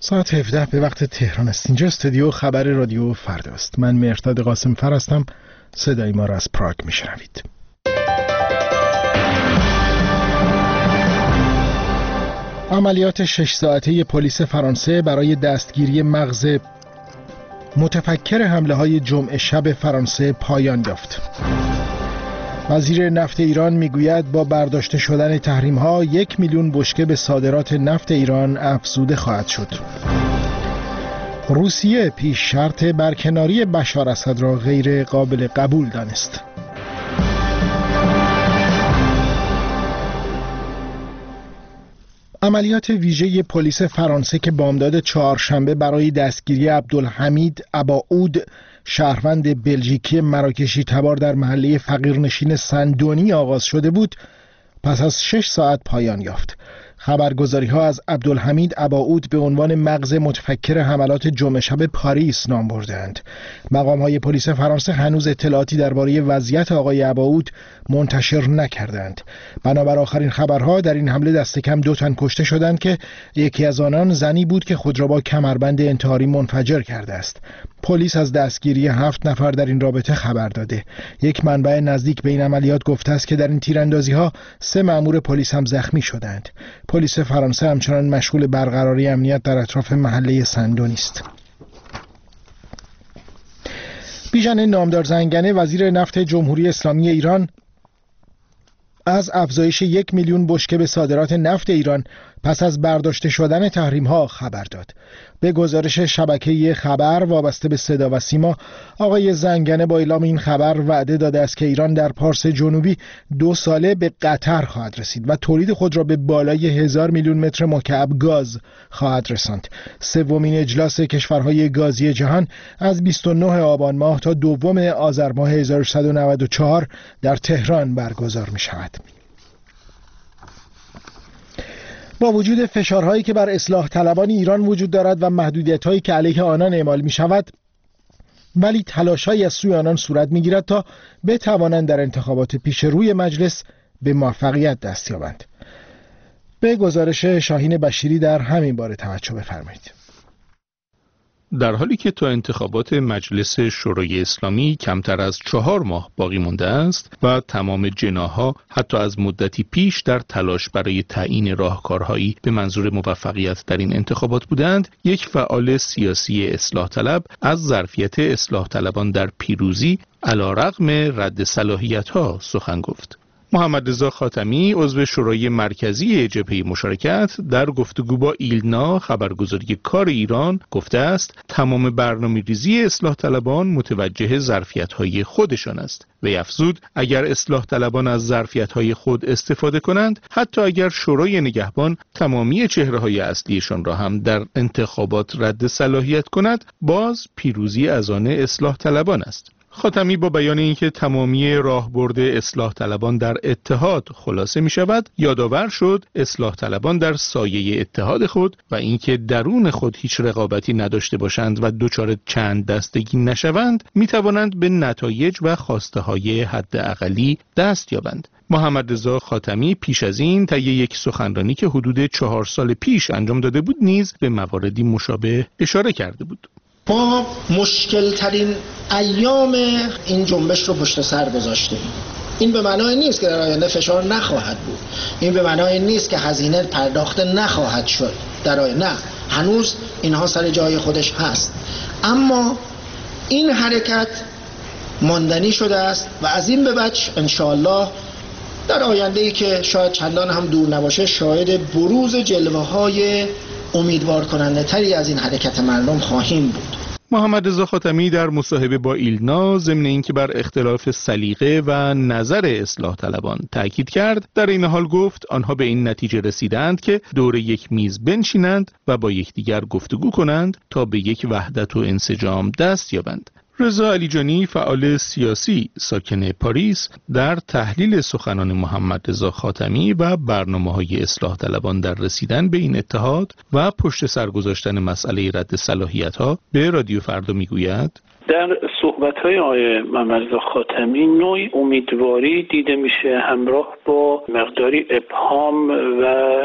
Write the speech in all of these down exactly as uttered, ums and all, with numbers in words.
ساعت هفده به وقت تهران است. اینجا استودیو خبر رادیو فردا است. من مهرداد قاسم فر هستم. صدای ما را از پراگ میشنوید. عملیات شش ساعته پلیس فرانسه برای دستگیری مغز متفکر حمله های جمعه شب فرانسه پایان یافت. وزیر نفت ایران میگوید با برداشته شدن تحریم ها یک میلیون بشکه به صادرات نفت ایران افزوده خواهد شد. روسیه پیش شرط برکناری بشار اسد را غیر قابل قبول دانست. عملیات ویژه پلیس فرانسه که بامداد چهارشنبه برای دستگیری عبدالحمید اباعود شهروند بلژیکی مراکشی تبار در محله فقیرنشین سندونی آغاز شده بود، پس از شش ساعت پایان یافت. خبرگزاری ها از عبدالحمید اباعود به عنوان مغز متفکر حملات جمعه شب پاریس نام بردند. مقام های پلیس فرانسه هنوز اطلاعاتی درباره وضعیت آقای اباعود منتشر نکردند. بنابر آخرین خبرها در این حمله دست کم دو تن کشته شدند که یکی از آنان زنی بود که خود را با کمربند انتحاری منفجر کرده است. پلیس از دستگیری هفت نفر در این رابطه خبر داده. یک منبع نزدیک به این عملیات گفته است که در این تیراندازی ها سه مأمور پلیس هم زخمی شدند. پلیس فرانسه همچنان مشغول برقراری امنیت در اطراف محله سندونی است. بیژن نامدار زنگنه وزیر نفت جمهوری اسلامی ایران از افزایش یک میلیون بشکه به صادرات نفت ایران پس از برداشته شدن تحریم ها خبر داد. به گزارش شبکه خبر وابسته به صدا و سیما، آقای زنگنه با اعلام این خبر وعده داده است که ایران در پارس جنوبی دو ساله به قطر خواهد رسید و تولید خود را به بالای هزار میلیون متر مکعب گاز خواهد رساند. سومین اجلاس کشورهای گازی جهان از بیست و نه آبان ماه تا دوم آذر ماه هزار و سیصد و نود و چهار در تهران برگزار می شود. با وجود فشارهایی که بر اصلاح طلبان ایران وجود دارد و محدودیت‌هایی که علیه آنان اعمال می‌شود، ولی تلاش‌هایی از سوی آنان صورت می‌گیرد تا بتوانند در انتخابات پیش روی مجلس به موفقیت دست یابند. به گزارش شاهین بشیری در همین باره توجه بفرمایید. در حالی که تا انتخابات مجلس شورای اسلامی کمتر از چهار ماه باقی مانده است و تمام جناح‌ها حتی از مدتی پیش در تلاش برای تعیین راهکارهایی به منظور موفقیت در این انتخابات بودند، یک فعال سیاسی اصلاح طلب از ظرفیت اصلاح طلبان در پیروزی علی‌رغم رد صلاحیت‌ها سخن گفت. محمد رضا خاتمی عضو شورای مرکزی جبهه مشارکت در گفتگو با ایلنا خبرگزاری کار ایران گفته است تمام برنامه‌ریزی اصلاح طلبان متوجه ظرفیت‌های خودشان است. وی افزود اگر اصلاح طلبان از ظرفیت‌های خود استفاده کنند، حتی اگر شورای نگهبان تمامی چهره‌های اصلیشان را هم در انتخابات رد صلاحیت کند، باز پیروزی از آن اصلاح طلبان است. خاتمی با بیان اینکه تمامی راهبرد اصلاح طلبان در اتحاد خلاصه می شود، یادآور شد اصلاح طلبان در سایه اتحاد خود و اینکه درون خود هیچ رقابتی نداشته باشند و دچار چند دستگی نشوند، می توانند به نتایج و خواسته های حد اقلی دست یابند. محمد رضا خاتمی پیش از این طی یک سخنرانی که حدود چهار سال پیش انجام داده بود نیز به مواردی مشابه اشاره کرده بود. ما مشکل ترین ایام این جنبش رو پشت سر گذاشتیم. این به معنای نیست که در آینده فشار نخواهد بود. این به معنای نیست که هزینه پرداخته نخواهد شد. در آینده نه. هنوز اینها سر جای خودش هست. اما این حرکت ماندنی شده است و از این به بعد انشاءالله در آینده‌ای که شاید چندان هم دور نباشه شاهد بروز جلوه‌های امیدوار کننده تری از این حرکت مردم خواهیم بود. محمد رضا خاتمی در مصاحبه با ایلنا ضمن اینکه بر اختلاف سلیقه و نظر اصلاح طلبان تاکید کرد، در این حال گفت آنها به این نتیجه رسیدند که دور یک میز بنشینند و با یکدیگر گفتگو کنند تا به یک وحدت و انسجام دست یابند. رضا علیجانی فعال سیاسی ساکن پاریس در تحلیل سخنان محمد رضا خاتمی و برنامه‌های اصلاح طلبان در رسیدن به این اتحاد و پشت سر گذاشتن مسئله رد صلاحیت‌ها به رادیو فردا میگوید: در صحبت‌های آقای محمدرضا خاتمی نوعی امیدواری دیده میشه همراه با مقداری ابهام و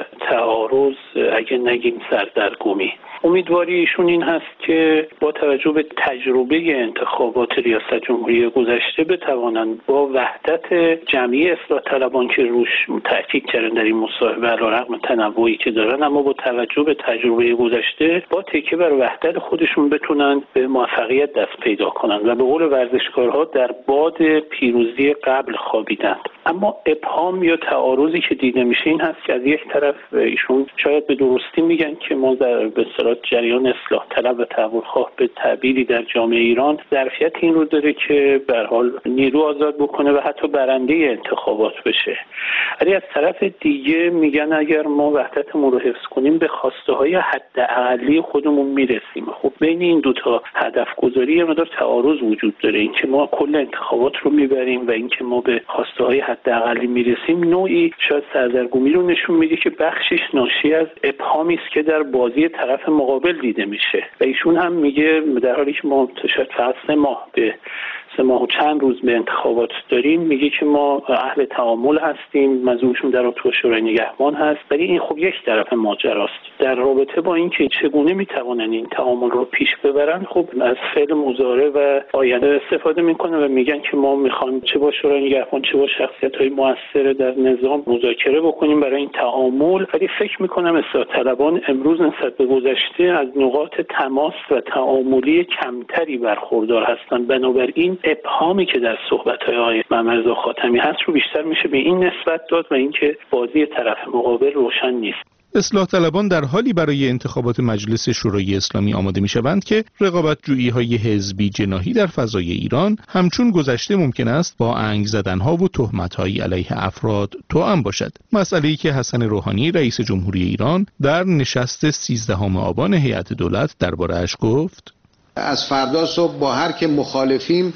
تعارض، اگه نگیم سردرگمی. امیدواری ایشون این هست که با توجه به تجربه انتخابات ریاست جمهوری گذشته بتوانند با وحدت جمعی اصلاح طلبان که روش تاکید کردن در این مصاحبه علیرغم تنوعی که دارن، اما با توجه به تجربه گذشته با تکیه بر وحدت خودشون بتونن به موفقیت دست پیدا کنند و به قول ورزشکارها در باد پیروزی قبل خوابیدند. اما ابهام یا تعارضی که دیده میشه این هست که از یک طرف ایشون شاید به درستی میگن که ما در به اصطلاح جریان اصلاح طلب و تحولخواه به تعبیری در جامعه ایران ظرفیت این رو داره که به هر حال نیرو آزاد بکنه و حتی برنده انتخابات بشه. ولی از طرف دیگه میگن اگر ما وحدتمون رو حفظ کنیم به خواسته های حداقلی خودمون میرسیم. خب بین این دو تا هدف گذاری یه مقدار تعارض وجود داره، اینکه ما کل انتخابات رو میبریم و اینکه ما به خواسته های حداقلی میرسیم نوعی شاید سردرگمی رو نشون میده که بخشش ناشی از ابهامی است که در بازی طرف مقابل دیده میشه. و ایشون هم میگه در حالی که ما شاید فقط سه ماه به سه ماه و چند روز به انتخابات داریم، میگه که ما اهل تعامل هستیم، منظورشون در رابطه با شورای نگهبان هست، ولی این خب یک طرف ماجراست. در رابطه با اینکه چگونه میتوانن این تعامل رو پیش ببرن، خب از فعل مضارع و آینده استفاده میکنن و میگن که ما میخوایم چه با شورای نگهبان چه با شخصیت‌های موثر در نظام مذاکره بکنیم برای این تعامل. ولی فکر میکنم اصلاح طلبان امروز نسبت به گذشته از نقاط تماس و تعاملی کمتری برخوردار هستند. بنابراین ابهامی که در صحبت‌های آقای محمدرضا خاتمی هست رو بیشتر میشه به این نسبت داد و اینکه بازی طرف مقابل روشن نیست. اصلاح طلبان در حالی برای انتخابات مجلس شورای اسلامی آماده می‌شوند که رقابت‌جویی‌های حزبی جناحی در فضای ایران همچون گذشته ممکن است با انگ زدن‌ها و تهمت‌های علیه افراد توأم باشد. مسئله‌ای که حسن روحانی رئیس جمهوری ایران در نشست سیزدهم آبان هیئت دولت درباره‌اش گفت: از فردا صبح با هر که مخالفیم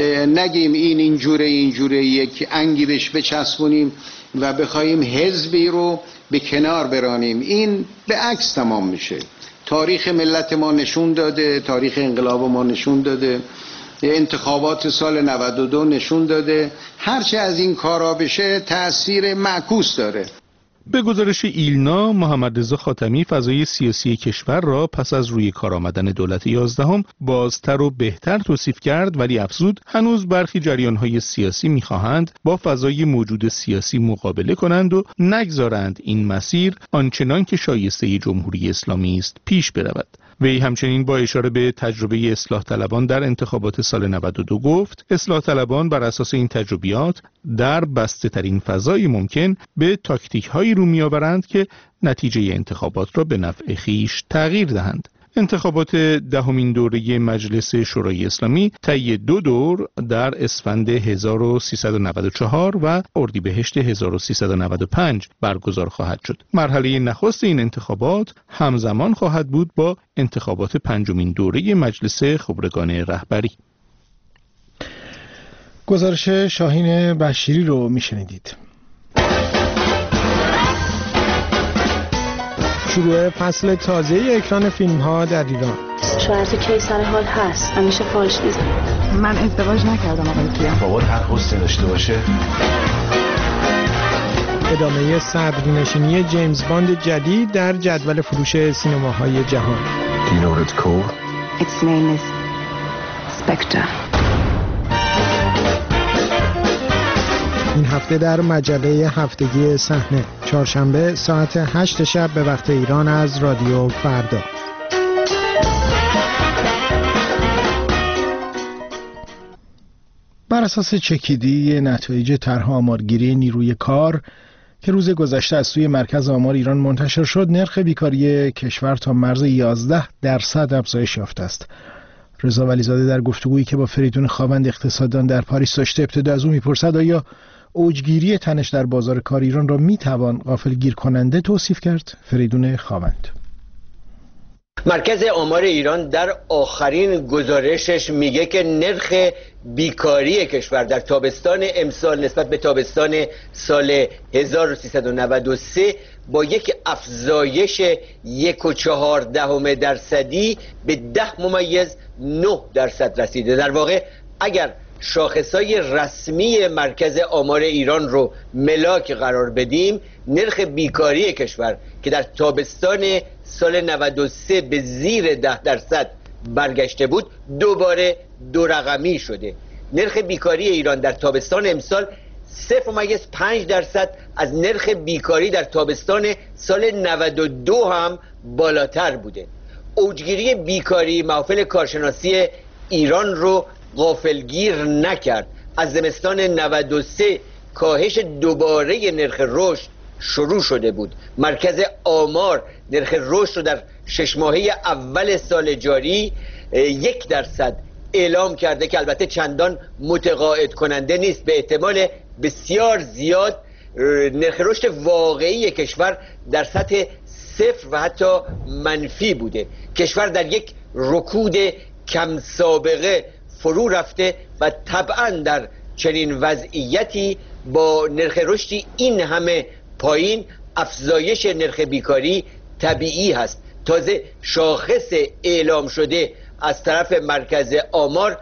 نگیم این اینجوره اینجوره یک انگی بهش بچسبونیم و بخوایم حزبی رو به کنار برانیم. این به عکس تمام میشه. تاریخ ملت ما نشون داده، تاریخ انقلاب ما نشون داده، انتخابات سال نود و دو نشون داده، هرچه از این کارا بشه تأثیر معکوس داره. به گزارش ایلنا، محمدرضا خاتمی فضای سیاسی کشور را پس از روی کار آمدن دولت یازدهم بازتر و بهتر توصیف کرد، ولی افزود هنوز برخی جریان‌های سیاسی می‌خواهند با فضای موجود سیاسی مقابله کنند و نگذارند این مسیر آنچنان که شایسته جمهوری اسلامی است پیش برود. وی همچنین با اشاره به تجربه اصلاح طلبان در انتخابات سال نود و دو گفت اصلاح طلبان بر اساس این تجربیات در بسته ترین فضای ممکن به تاکتیک هایی رو می آورند که نتیجه انتخابات را به نفع خویش تغییر دهند. انتخابات دهمین دوره مجلس شورای اسلامی طی دو دور در اسفند هزار و سیصد و نود و چهار و اردیبهشت هزار و سیصد و نود و پنج برگزار خواهد شد. مرحله نخست این انتخابات همزمان خواهد بود با انتخابات پنجمین دوره مجلس خبرگان رهبری. گزارش شاهین بشیری رو میشنیدید. شروع فصل تازه اکران فیلم ها در ایران. شوهرت کی سر حال هست، همیشه فالش میزنه. من ازدواج نکردم آقای کیا. بابات هر حسنی داشته باشه. ادامه صدرنشینی جیمز باند جدید در جدول فروش سینماهای جهان. Do you know what it's called? Its name is Spectre. این هفته در مجله هفتگی صحنه، چهارشنبه ساعت هشت شب به وقت ایران از رادیو فردا. بر اساس چکیدی نتایج طرح آمارگیری نیروی کار که روز گذشته از سوی مرکز آمار ایران منتشر شد، نرخ بیکاری کشور تا مرز یازده درصد افزایش یافته است. رضا ولیزاده در گفتگویی که با فریدون خاوند اقتصاددان در پاریس داشته، ابتدا از او میپرسد آیا اوجگیری تنش در بازار کار ایران را میتوان غافلگیر کننده توصیف کرد؟ فریدون خاوند: مرکز آمار ایران در آخرین گزارشش میگه که نرخ بیکاری کشور در تابستان امسال نسبت به تابستان سال هزار و سیصد و نود و سه با یک افزایش یک و چهار دهم درصدی به ده ممیز نه درصد رسیده. در واقع اگر شاخصهای رسمی مرکز آمار ایران رو ملاک قرار بدیم، نرخ بیکاری کشور که در تابستان سال نود و سه به زیر ده درصد برگشته بود دوباره دو رقمی شده. نرخ بیکاری ایران در تابستان امسال صفر ممیز پنج درصد از نرخ بیکاری در تابستان سال نود و دو هم بالاتر بوده. اوجگیری بیکاری محافل کارشناسی ایران رو غافلگیر نکرد. از زمستان نود و سه کاهش دوباره نرخ رشد شروع شده بود. مرکز آمار نرخ رشد رو در شش ماهه اول سال جاری یک درصد اعلام کرده که البته چندان متقاعد کننده نیست. به احتمال بسیار زیاد نرخ رشد واقعی کشور در سطح صفر و حتی منفی بوده. کشور در یک رکود کم سابقه فرو رفته و طبعا در چنین وضعیتی با نرخ رشدی این همه پایین افزایش نرخ بیکاری طبیعی هست. تازه شاخص اعلام شده از طرف مرکز آمار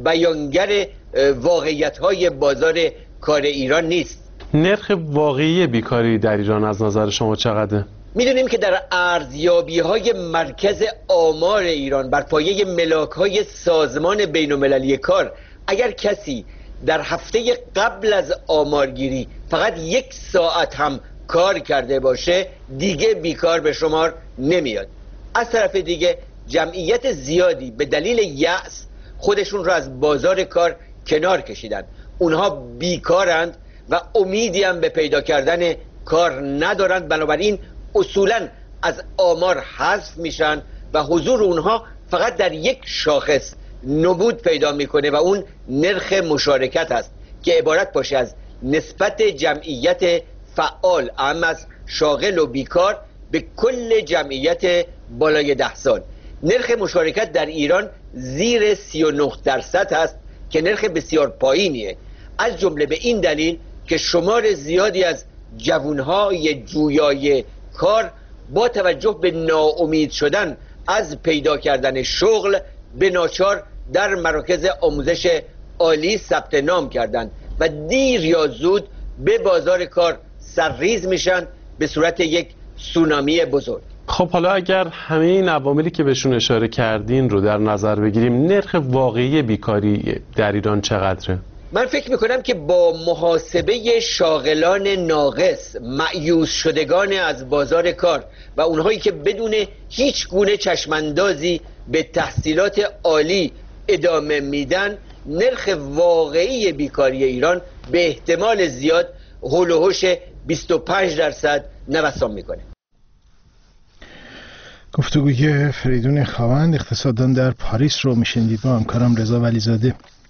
بیانگر واقعیت‌های بازار کار ایران نیست. نرخ واقعی بیکاری در ایران از نظر شما چقدره؟ میدونیم که در ارزیابی‌های مرکز آمار ایران بر پایه ملاک‌های سازمان بین‌المللی کار، اگر کسی در هفته قبل از آمارگیری فقط یک ساعت هم کار کرده باشه دیگه بیکار به شمار نمیاد. از طرف دیگه جمعیت زیادی به دلیل یأس خودشون رو از بازار کار کنار کشیدن. اونها بیکارند و امیدی هم به پیدا کردن کار ندارند، بنابراین اصولاً از آمار حذف میشن و حضور اونها فقط در یک شاخص نبود پیدا میکنه و اون نرخ مشارکت است که عبارت باشه از نسبت جمعیت فعال اما از شاغل و بیکار به کل جمعیت بالای ده سال. نرخ مشارکت در ایران زیر سی و نه درصد هست که نرخ بسیار پایینیه، از جمله به این دلیل که شمار زیادی از جوانهای جویای کار با توجه به ناامید شدن از پیدا کردن شغل به ناچار در مراکز آموزش عالی ثبت نام کردند و دیر یا زود به بازار کار سرریز میشن به صورت یک سونامی بزرگ. خب حالا اگر همه این عواملی که بهشون اشاره کردین رو در نظر بگیریم، نرخ واقعی بیکاری در ایران چقدره؟ من فکر میکنم که با محاسبه شاغلان ناقص، مأیوس شدگان از بازار کار و اونهایی که بدون هیچ گونه چشماندازی به تحصیلات عالی ادامه میدن، نرخ واقعی بیکاری ایران به احتمال زیاد هول و هوش بیست و پنج درصد نوسان میکنه. گفتگوی فریدون خواند اقتصاددان در پاریس رو میشنید با همکارم رضا ولیزاده.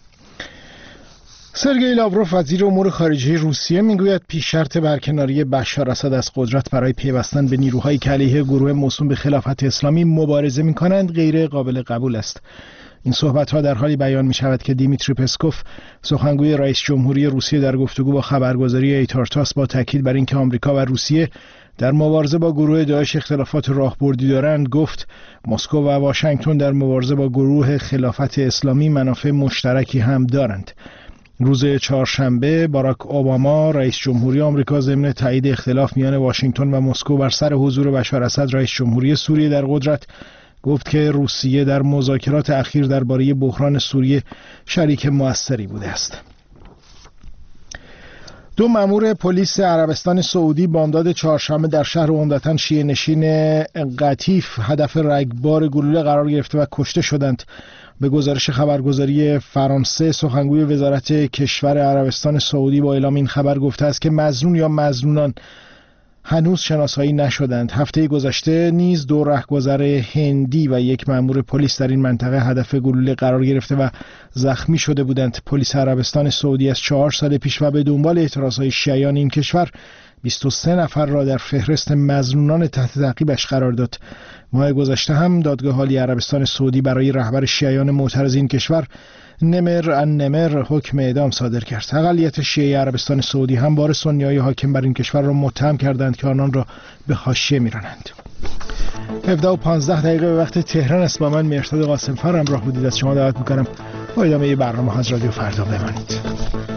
سرگئی لاوروف وزیر امور خارجه روسیه میگوید پیش شرط برکناری بشار اسد از قدرت برای پیوستن به نیروهایی که علیه گروه موسوم به خلافت اسلامی مبارزه میکنند غیر قابل قبول است. این صحبت‌ها در حالی بیان می‌شود که دیمیتری پسکوف، سخنگوی رئیس جمهوری روسیه، در گفتگو با خبرگزاری ایتارتاس با تاکید بر اینکه آمریکا و روسیه در مبارزه با گروه داعش اختلافات راهبردی دارند، گفت مسکو و واشنگتن در مبارزه با گروه خلافت اسلامی منافع مشترکی هم دارند. روز چهارشنبه باراک اوباما رئیس جمهوری آمریکا ضمن تایید اختلاف میان واشنگتن و مسکو بر سر حضور بشار اسد رئیس جمهوری سوریه در قدرت گفت که روسیه در مذاکرات اخیر درباره بحران سوریه شریک موثری بوده است. دو مأمور پلیس عربستان سعودی بامداد چهارشنبه در شهر عمدتاً شیعه نشین قطیف هدف رگبار گلوله قرار گرفته و کشته شدند. به گزارش خبرگزاری فرانسه، سخنگوی وزارت کشور عربستان سعودی با اعلام این خبر گفته است که مظنون یا مظنونان هنوز شناسایی نشدند. هفته گذشته نیز دو رهگذر هندی و یک مأمور پلیس در این منطقه هدف گلوله قرار گرفته و زخمی شده بودند. پلیس عربستان سعودی از چهار سال پیش و به دنبال اعتراضهای شیعیان این کشور بیست و سه نفر را در فهرست مظنونان تحت تعقیبش قرار داد. ماه گذشته هم دادگاه عالی عربستان سعودی برای رهبر شیعیان معترض این کشور نمر النمر حکم اعدام صادر کرد. اقلیت شیعی عربستان سعودی هم بار سنیای حاکم بر این کشور را متهم کردند که آنان را به حاشیه می‌رانند. هفده و پانزده دقیقه به وقت تهران است. با من مهرداد قاسم‌فر همراه بودید. از شما دعوت می‌کنم با ادامه برنامه از رادیو فردا بمانید.